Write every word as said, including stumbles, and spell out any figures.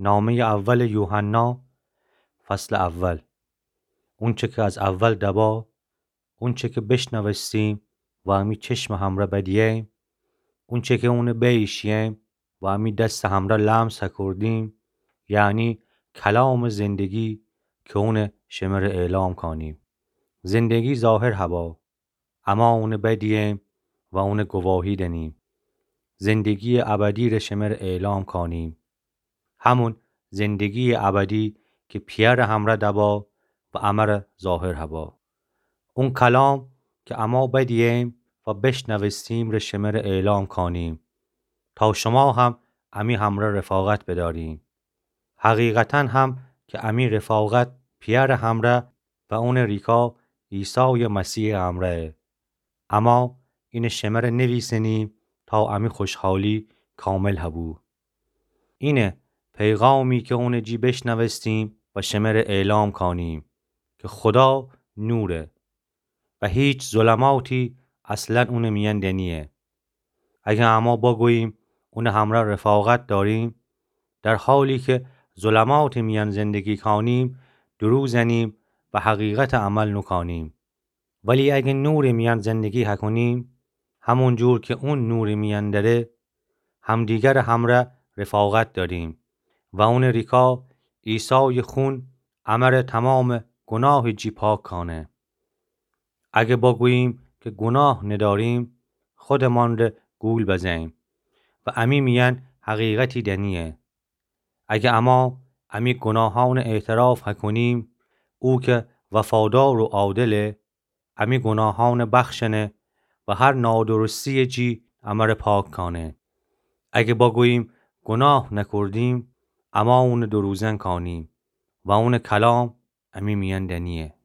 نامه اول یوحنا فصل اول. اون چه که از اول دبا، اون چه که بشنوستیم و همی چشم همرا بدیم، اون چه که اون بیشیم و همی دست همرا لمس کردیم، یعنی کلام زندگی که اون شمر اعلام کنیم. زندگی ظاهر هوا، اما اون بدیم و اون گواهی دنیم. زندگی ابدی را شمر اعلام کنیم، همون زندگی ابدی که پیر همرا دبا و امر ظاهر هوا. اون کلام که اما بدیم و بشنوستیم را شمر اعلام کنیم، تا شما هم امی همرا رفاقت بداریم. حقیقتا هم که امی رفاقت پیر همرا و اون ریکا عیسی مسیح همراه، اما این شمر نویسنیم تا امی خوشحالی کامل هبو. اینه پیغامی که اون جی بشنوستیم و شمر اعلام کنیم که خدا نوره و هیچ ظلماتی اصلا اون میان نیه. اگه اما بگوییم اون همرا رفاقت داریم، در حالی که ظلمات میان زندگی کنیم، دروغ زنیم و حقیقت عمل نکنیم. ولی اگه نور میان زندگی کنیم، همون جور که اون نور میان داره، همدیگر همرا رفاقت داریم و اون ریکا عیسی خون امر تمام گناه جی پاک کنه. اگه بگوییم که گناه نداریم، خودمان را گول بزنیم و امی میان حقیقتی دنیه. اگه اما امی گناهان اعتراف کنیم، او که وفادار و عادله، امی گناهان بخشنه و هر نادرستی جی امر پاک کنه. اگه بگوییم گناه نکردیم، اما اون دروزن کنیم و اون کلام امی میان دنیه.